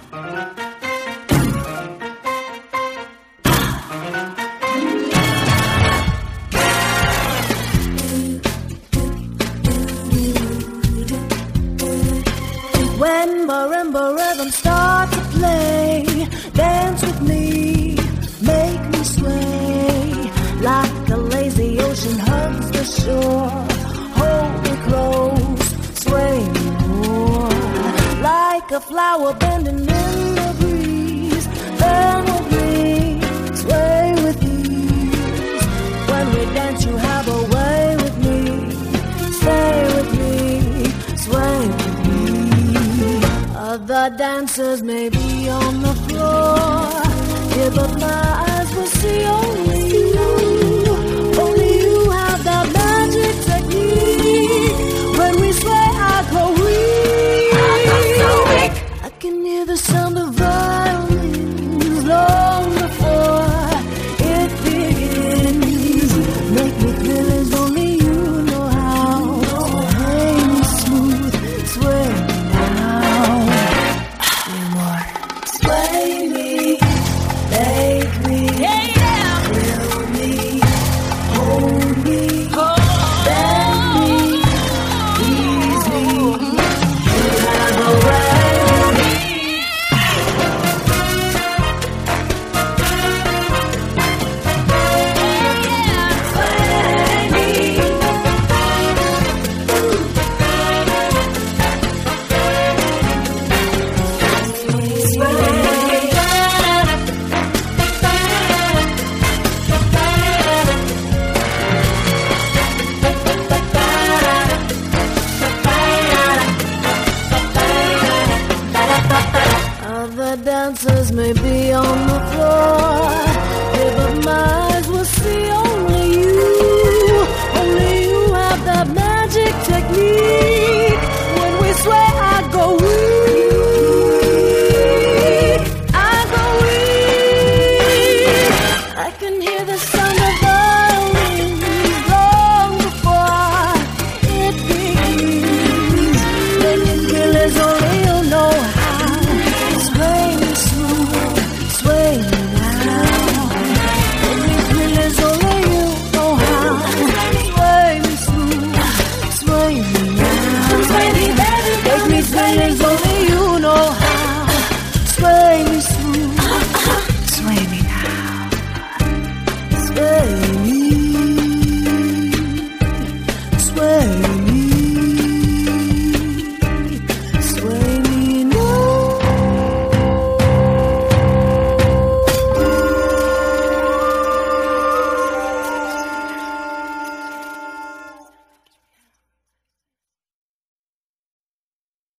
When marimba rhythms start to play, dance with me, make me sway. Like a lazy ocean hugs the shore, hold me close, sway me more. Like a flower bending in the breeze, bend with me, sway with ease. When we dance you have a way with me, stay with me, sway with me. Other dancers may be on the floor, yeah, but my eyes will see only you. Only you have that magic technique. When we sway, I go weak. I can hear the sound of violins long before it begins. Make me feel as only you know how. Sway me smooth, sway me now. Sway me, make me, feel me, hold me, bend me, ease me. You have a way with me. Sway me. Other dancers may be on the floor, yeah, but my